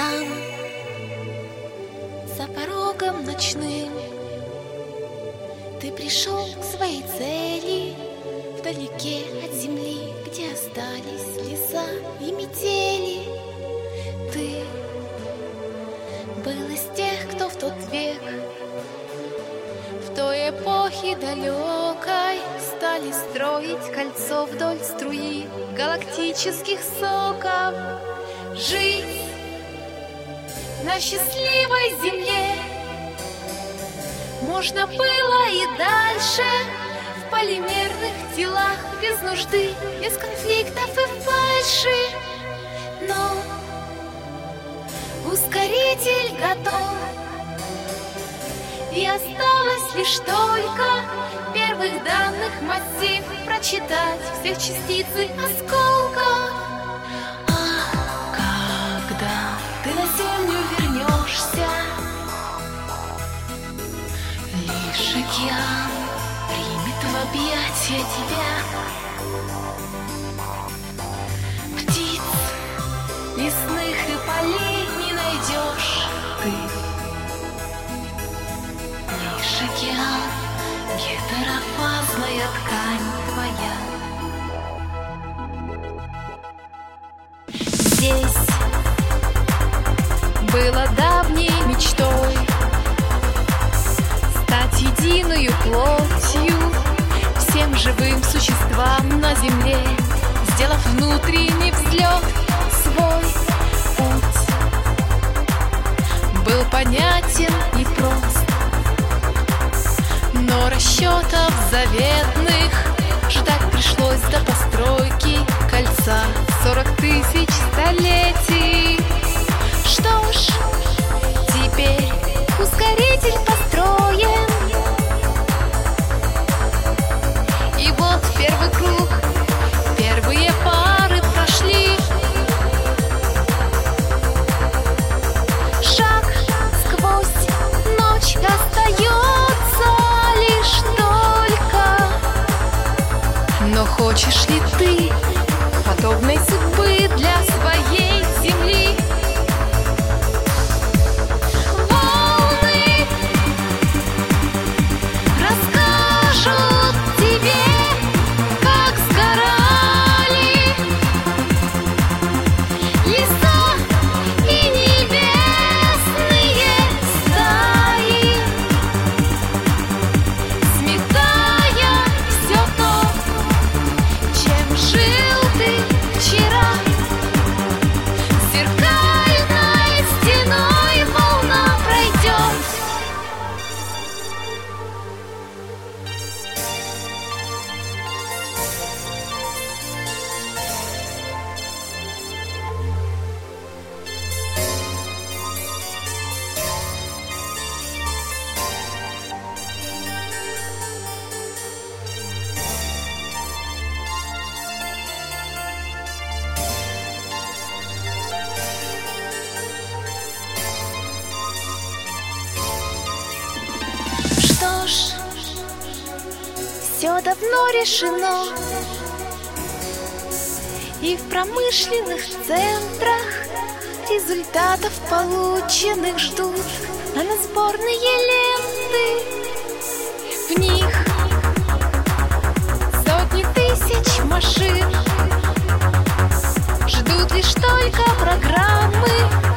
там, за порогом ночным, ты пришел к своей цели, вдалеке от земли, где остались леса и метели. Ты был из тех, кто в тот век, в той эпохе далекой, стали строить кольцо вдоль струи галактических соков. Жить на счастливой земле можно было и дальше, в полимерных телах, без нужды, без конфликтов и фальши. Но ускоритель готов, и осталось лишь только первых данных массив прочитать всех частиц и осколков. А когда ты на землю вернешься, лишь океан примет в объятия тебя. Птиц лесных и полей не найдешь ты, лишь океан, гетерофазная ткань твоя. Здесь было давней мечтой стать единую плотью всем живым существам на земле, сделав внутренний взлет. Свой путь был понятен и прост, но расчетов заветных ждать пришлось до постройки кольца 40 тысяч столетий. Что ж, теперь ускоритель построен, и вот первый круг, первые пары прошли. Шаг сквозь ночь остается лишь только. Но хочешь ли ты подобной судьбы для своей земли? Волны расскажут тебе, как сгорали леса и небесные стаи, сметая все то, чем жил ты вчера. Зеркальной стеной волна пройдет. Что ж, все давно решено, и в промышленных центрах результатов полученных ждут наносборные ленты. В них сотни тысяч машин ждут лишь только программы